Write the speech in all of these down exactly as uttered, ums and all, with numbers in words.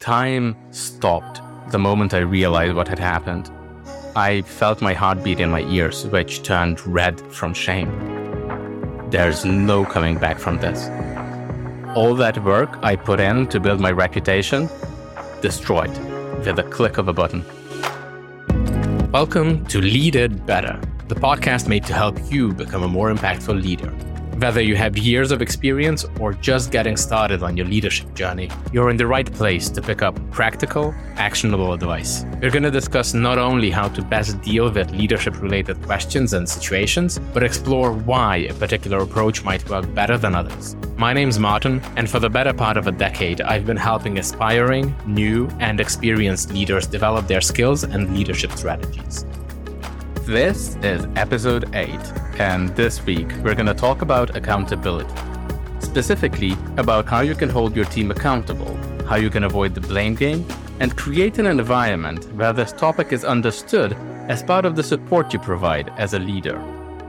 Time stopped the moment I realized what had happened. I felt my heartbeat in my ears, which turned red from shame. There's no coming back from this. All that work I put in to build my reputation, destroyed with a click of a button. Welcome to Lead It Better, the podcast made to help you become a more impactful leader. Whether you have years of experience or just getting started on your leadership journey, you're in the right place to pick up practical, actionable advice. We're going to discuss not only how to best deal with leadership-related questions and situations, but explore why a particular approach might work better than others. My name's Martin, and for the better part of a decade, I've been helping aspiring, new, and experienced leaders develop their skills and leadership strategies. This is episode eight, and this week we're going to talk about accountability. Specifically, about how you can hold your team accountable, how you can avoid the blame game, and create an environment where this topic is understood as part of the support you provide as a leader.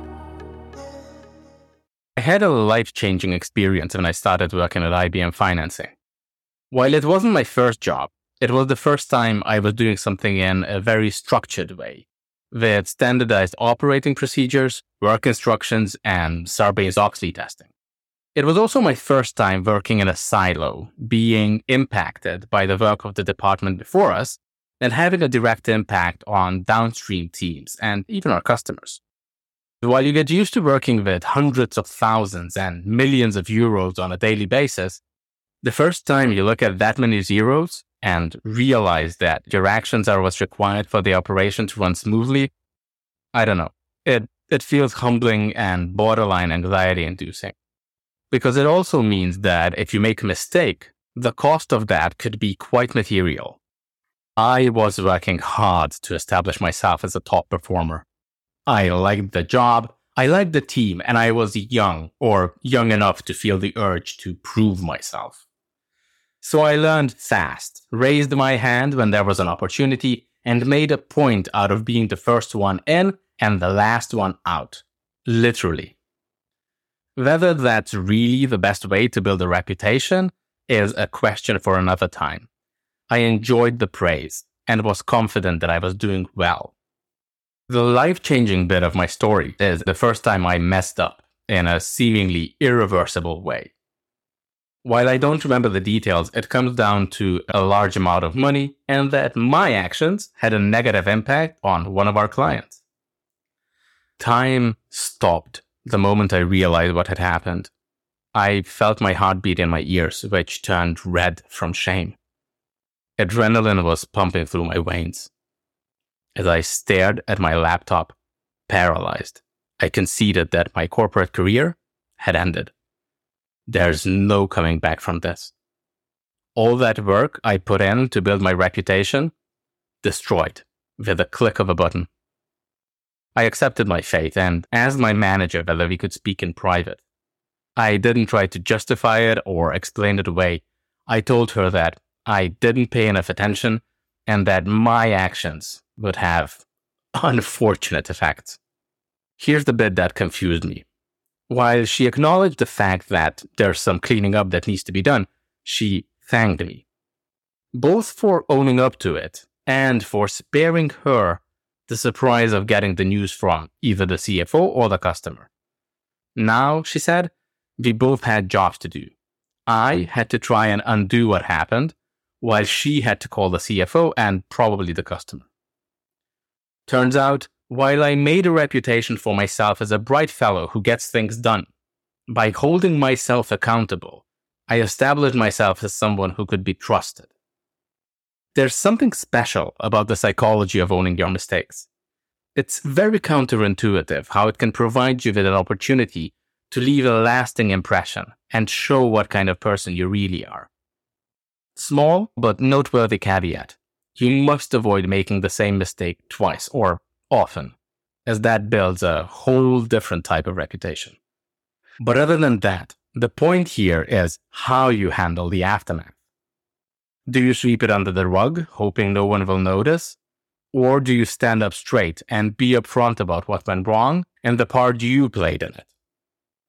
I had a life-changing experience when I started working at I B M Financing. While it wasn't my first job, it was the first time I was doing something in a very structured way, with standardized operating procedures, work instructions, and Sarbanes-Oxley testing. It was also my first time working in a silo, being impacted by the work of the department before us, and having a direct impact on downstream teams and even our customers. While you get used to working with hundreds of thousands and millions of euros on a daily basis, the first time you look at that many zeros and realize that your actions are what's required for the operation to run smoothly, I don't know. It it feels humbling and borderline anxiety-inducing. Because it also means that if you make a mistake, the cost of that could be quite material. I was working hard to establish myself as a top performer. I liked the job, I liked the team, and I was young, or young enough to feel the urge to prove myself. So I learned fast, raised my hand when there was an opportunity, and made a point out of being the first one in and the last one out. Literally. Whether that's really the best way to build a reputation is a question for another time. I enjoyed the praise and was confident that I was doing well. The life-changing bit of my story is the first time I messed up in a seemingly irreversible way. While I don't remember the details, it comes down to a large amount of money and that my actions had a negative impact on one of our clients. Time stopped the moment I realized what had happened. I felt my heartbeat in my ears, which turned red from shame. Adrenaline was pumping through my veins. As I stared at my laptop, paralyzed, I conceded that my corporate career had ended. There's no coming back from this. All that work I put in to build my reputation, destroyed with a click of a button. I accepted my fate and asked my manager whether we could speak in private. I didn't try to justify it or explain it away. I told her that I didn't pay enough attention and that my actions would have unfortunate effects. Here's the bit that confused me. While she acknowledged the fact that there's some cleaning up that needs to be done, she thanked me. Both for owning up to it and for sparing her the surprise of getting the news from either the C F O or the customer. Now, she said, we both had jobs to do. I had to try and undo what happened, while she had to call the C F O and probably the customer. Turns out, while I made a reputation for myself as a bright fellow who gets things done, by holding myself accountable, I established myself as someone who could be trusted. There's something special about the psychology of owning your mistakes. It's very counterintuitive how it can provide you with an opportunity to leave a lasting impression and show what kind of person you really are. Small but noteworthy caveat. You must avoid making the same mistake twice or often, as that builds a whole different type of reputation. But other than that, the point here is how you handle the aftermath. Do you sweep it under the rug, hoping no one will notice? Or do you stand up straight and be upfront about what went wrong and the part you played in it?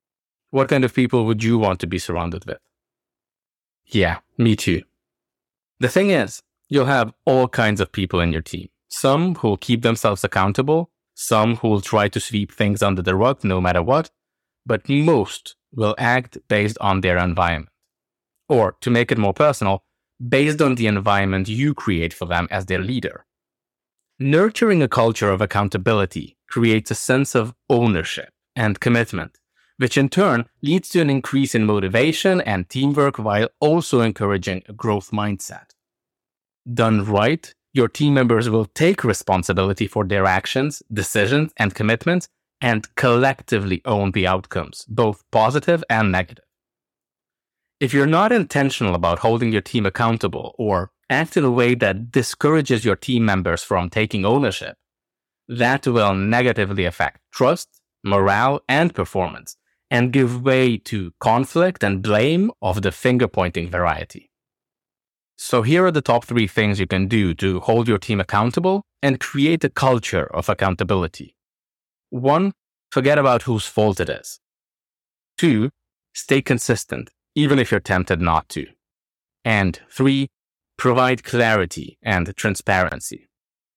What kind of people would you want to be surrounded with? Yeah, me too. The thing is, you'll have all kinds of people in your team. Some who'll keep themselves accountable, some who'll try to sweep things under the rug no matter what, but most will act based on their environment. Or, to make it more personal, based on the environment you create for them as their leader. Nurturing a culture of accountability creates a sense of ownership and commitment, which in turn leads to an increase in motivation and teamwork while also encouraging a growth mindset. Done right, your team members will take responsibility for their actions, decisions, and commitments and collectively own the outcomes, both positive and negative. If you're not intentional about holding your team accountable or act in a way that discourages your team members from taking ownership, that will negatively affect trust, morale, and performance, and give way to conflict and blame of the finger-pointing variety. So here are the top three things you can do to hold your team accountable and create a culture of accountability. One, forget about whose fault it is. Two, stay consistent, even if you're tempted not to. And three, provide clarity and transparency.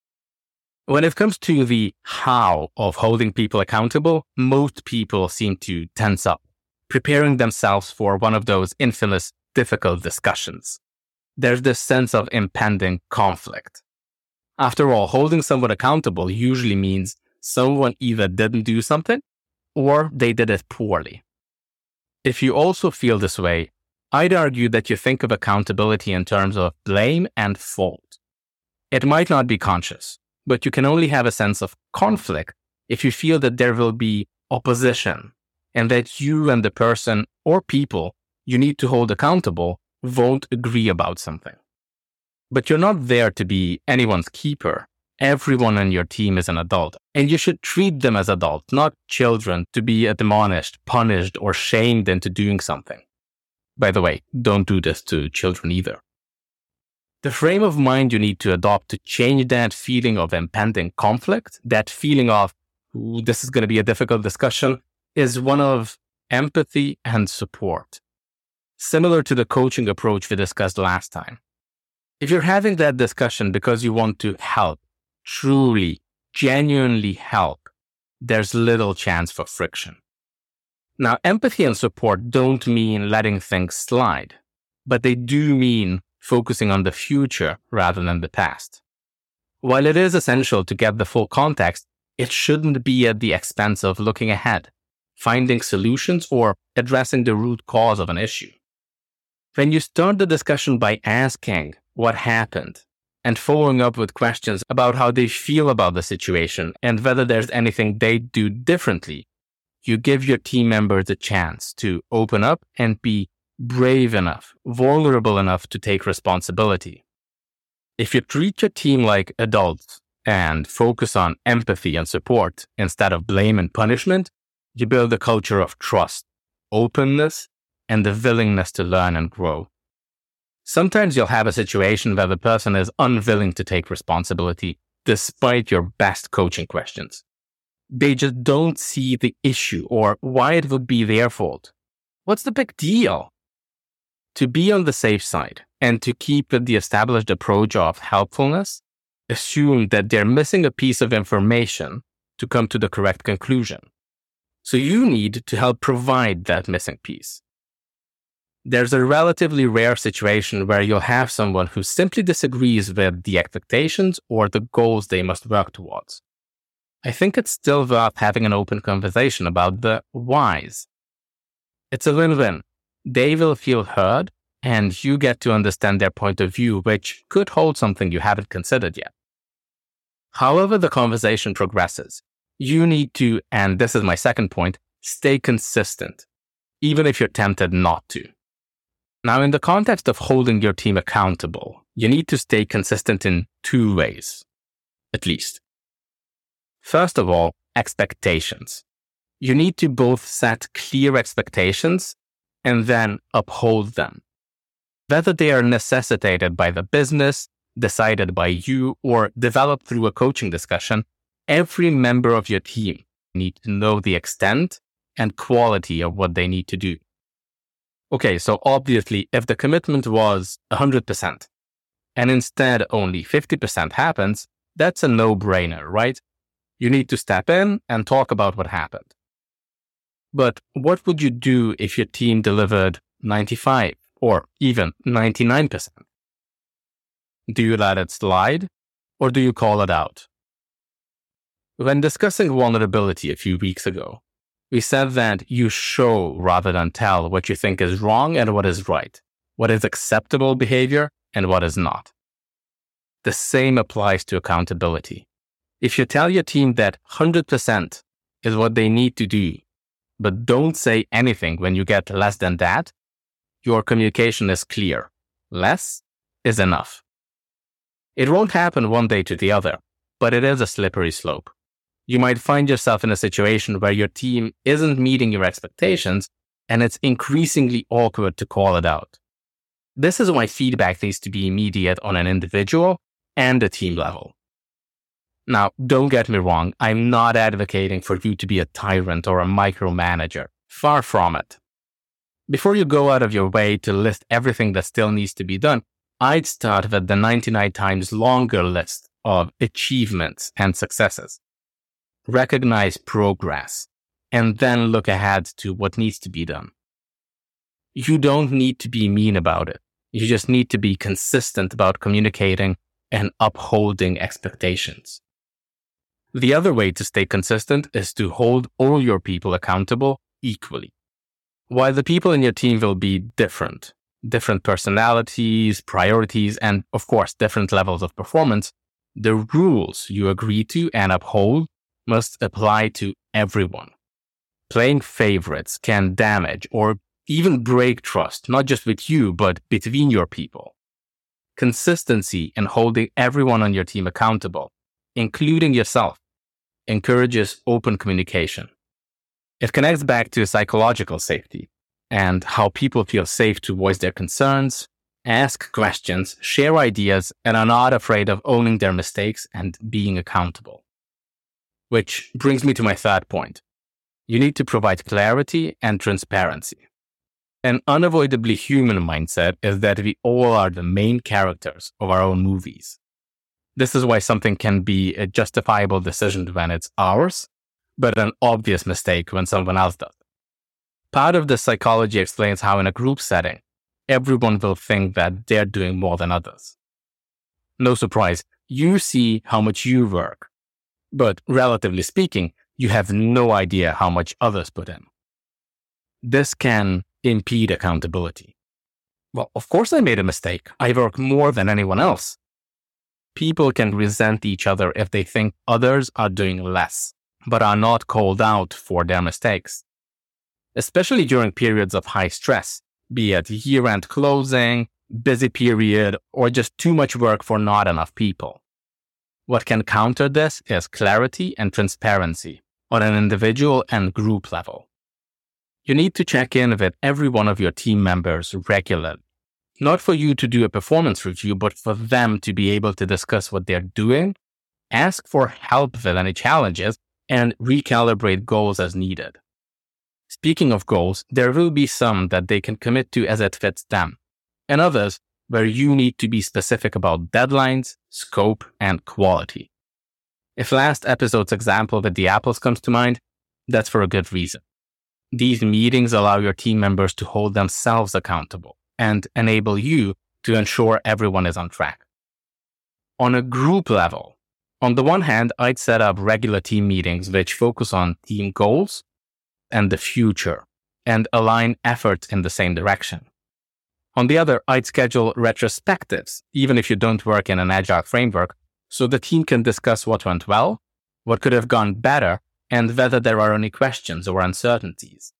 When it comes to the how of holding people accountable, most people seem to tense up, preparing themselves for one of those infamous difficult discussions. There's this sense of impending conflict. After all, holding someone accountable usually means someone either didn't do something or they did it poorly. If you also feel this way, I'd argue that you think of accountability in terms of blame and fault. It might not be conscious, but you can only have a sense of conflict if you feel that there will be opposition and that you and the person or people you need to hold accountable won't agree about something. But you're not there to be anyone's keeper. Everyone on your team is an adult, and you should treat them as adults, not children, to be admonished, punished, or shamed into doing something. By the way, don't do this to children either. The frame of mind you need to adopt to change that feeling of impending conflict, that feeling of, ooh, this is going to be a difficult discussion, is one of empathy and support. Similar to the coaching approach we discussed last time. If you're having that discussion because you want to help, truly, genuinely help, there's little chance for friction. Now, empathy and support don't mean letting things slide, but they do mean focusing on the future rather than the past. While it is essential to get the full context, it shouldn't be at the expense of looking ahead, finding solutions, or addressing the root cause of an issue. When you start the discussion by asking what happened and following up with questions about how they feel about the situation and whether there's anything they'd do differently, you give your team members a chance to open up and be brave enough, vulnerable enough to take responsibility. If you treat your team like adults and focus on empathy and support instead of blame and punishment, you build a culture of trust, openness, and the willingness to learn and grow. Sometimes you'll have a situation where the person is unwilling to take responsibility despite your best coaching questions. They just don't see the issue or why it would be their fault. What's the big deal? To be on the safe side and to keep with the established approach of helpfulness, assume that they're missing a piece of information to come to the correct conclusion. So you need to help provide that missing piece. There's a relatively rare situation where you'll have someone who simply disagrees with the expectations or the goals they must work towards. I think it's still worth having an open conversation about the whys. It's a win-win. They will feel heard, and you get to understand their point of view, which could hold something you haven't considered yet. However the conversation progresses, you need to, and this is my second point, stay consistent, even if you're tempted not to. Now, in the context of holding your team accountable, you need to stay consistent in two ways, at least. First of all, expectations. You need to both set clear expectations and then uphold them. Whether they are necessitated by the business, decided by you, or developed through a coaching discussion, every member of your team needs to know the extent and quality of what they need to do. Okay, so obviously, if the commitment was one hundred percent, and instead only fifty percent happens, that's a no-brainer, right? You need to step in and talk about what happened. But what would you do if your team delivered ninety-five or even ninety-nine percent? Do you let it slide or do you call it out? When discussing vulnerability a few weeks ago, we said that you show rather than tell what you think is wrong and what is right, what is acceptable behavior and what is not. The same applies to accountability. If you tell your team that one hundred percent is what they need to do, but don't say anything when you get less than that, your communication is clear. Less is enough. It won't happen one day to the other, but it is a slippery slope. You might find yourself in a situation where your team isn't meeting your expectations, and it's increasingly awkward to call it out. This is why feedback needs to be immediate on an individual and a team level. Now, don't get me wrong, I'm not advocating for you to be a tyrant or a micromanager. Far from it. Before you go out of your way to list everything that still needs to be done, I'd start with the ninety-nine times longer list of achievements and successes. Recognize progress, and then look ahead to what needs to be done. You don't need to be mean about it. You just need to be consistent about communicating and upholding expectations. The other way to stay consistent is to hold all your people accountable equally. While the people in your team will be different, different personalities, priorities, and of course, different levels of performance, the rules you agree to and uphold must apply to everyone. Playing favorites can damage or even break trust, not just with you, but between your people. Consistency in holding everyone on your team accountable, including yourself, encourages open communication. It connects back to psychological safety and how people feel safe to voice their concerns, ask questions, share ideas, and are not afraid of owning their mistakes and being accountable. Which brings me to my third point. You need to provide clarity and transparency. An unavoidably human mindset is that we all are the main characters of our own movies. This is why something can be a justifiable decision when it's ours, but an obvious mistake when someone else does. Part of this psychology explains how in a group setting, everyone will think that they're doing more than others. No surprise, you see how much you work, but relatively speaking, you have no idea how much others put in. This can impede accountability. Well, of course I made a mistake. I work more than anyone else. People can resent each other if they think others are doing less, but are not called out for their mistakes. Especially during periods of high stress, be it year-end closing, busy period, or just too much work for not enough people. What can counter this is clarity and transparency on an individual and group level. You need to check in with every one of your team members regularly. Not for you to do a performance review, but for them to be able to discuss what they're doing, ask for help with any challenges, and recalibrate goals as needed. Speaking of goals, there will be some that they can commit to as it fits them, and others where you need to be specific about deadlines, scope, and quality. If last episode's example with the apples comes to mind, that's for a good reason. These meetings allow your team members to hold themselves accountable and enable you to ensure everyone is on track. On a group level, on the one hand, I'd set up regular team meetings which focus on team goals and the future and align efforts in the same direction. On the other, I'd schedule retrospectives, even if you don't work in an agile framework, so the team can discuss what went well, what could have gone better, and whether there are any questions or uncertainties.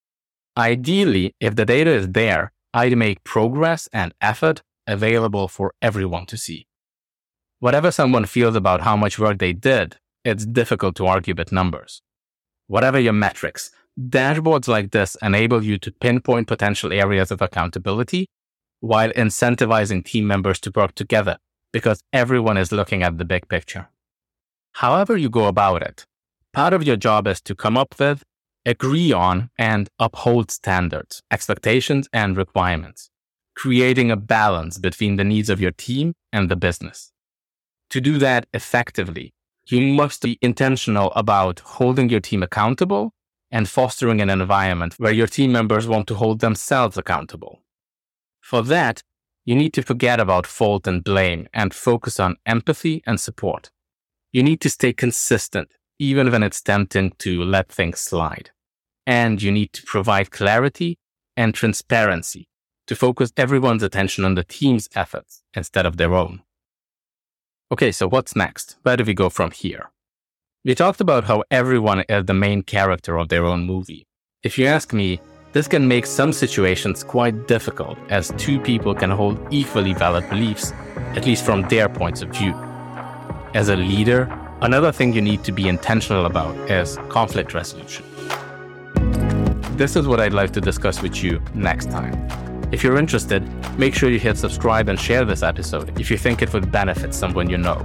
Ideally, if the data is there, I'd make progress and effort available for everyone to see. Whatever someone feels about how much work they did, it's difficult to argue with numbers. Whatever your metrics, dashboards like this enable you to pinpoint potential areas of accountability while incentivizing team members to work together because everyone is looking at the big picture. However you go about it, part of your job is to come up with, agree on, and uphold standards, expectations, and requirements, creating a balance between the needs of your team and the business. To do that effectively, you must be intentional about holding your team accountable and fostering an environment where your team members want to hold themselves accountable. For that, you need to forget about fault and blame and focus on empathy and support. You need to stay consistent, even when it's tempting to let things slide. And you need to provide clarity and transparency to focus everyone's attention on the team's efforts instead of their own. Okay, so what's next? Where do we go from here? We talked about how everyone is the main character of their own movie. If you ask me, this can make some situations quite difficult, as two people can hold equally valid beliefs, at least from their points of view. As a leader, another thing you need to be intentional about is conflict resolution. This is what I'd like to discuss with you next time. If you're interested, make sure you hit subscribe and share this episode if you think it would benefit someone you know.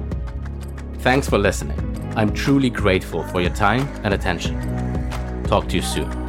Thanks for listening. I'm truly grateful for your time and attention. Talk to you soon.